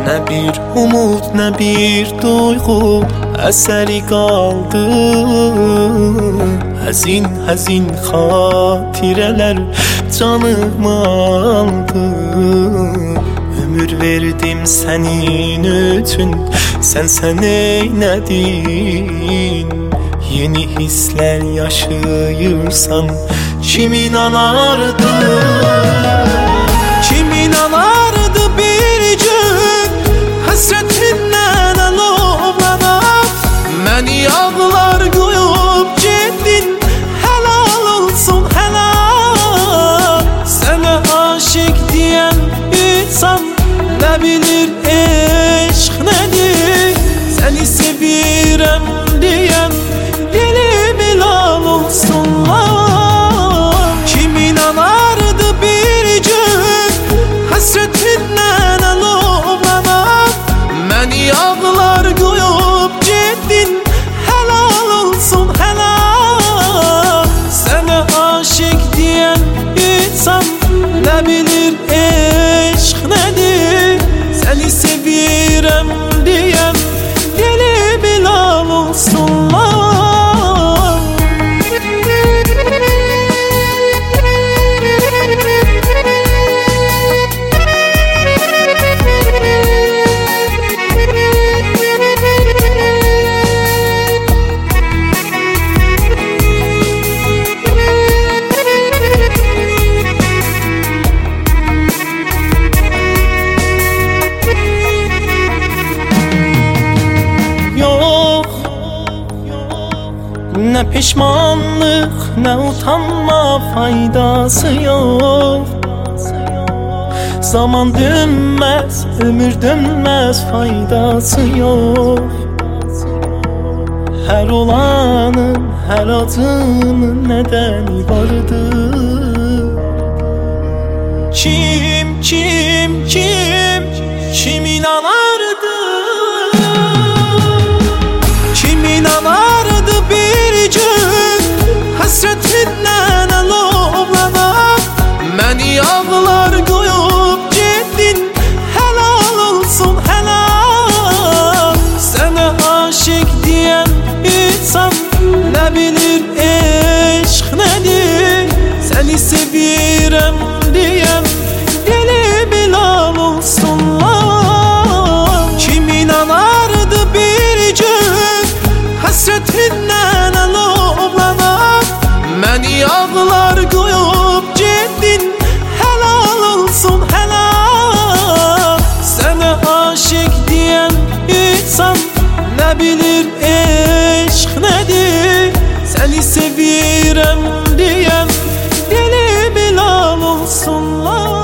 Nə bir umud, nə bir duyğu əsəri qaldı. Həzin, həzin xatirələr canımı aldı. Ömür verdim sənin üçün, sən eynədin. Yeni hisslər yaşayırsan kim inanardı? Kim inanardı bir gün həsrətindən alovlanıb məni yağlar qoyub getdin. Helal olsun helal. Sənə aşık deyən insan nə bilir eşq nədir? Səni sevirəm deyən dilim ilal olsunlar. Kim inanardı bir gün həsrətindən alovlanıb məni yağlar qoyub getdin. Helal olsun helal. Sənə aşık deyən insan nə bilir eşq nədir? Səni sevirəm deyən dilim ilal olsunlar. Nə pişmanlıq, nə utanma, faydası yox. Zaman dönməz, ömür dönməz, faydası yox. Hər olanın, hər acının nədəni vardır. Kim inanardı? Kim inanardı bir gün həsrətindən alovlanıb məni yağlar qoyub getdin. Helal olsun helal. Sənə aşık deyən insan nə bilir eşq nədir? Səni sevirəm deyən dilim ilal olsunlar. Kim inanardı bir gün həsrətindən alovlanıb məni yağlar qoyub getdin. Helal olsun helal. Sənə aşık deyən insan nə bilir eşq nədir? Səni sevirəm deyən dilim ilal olsunlar.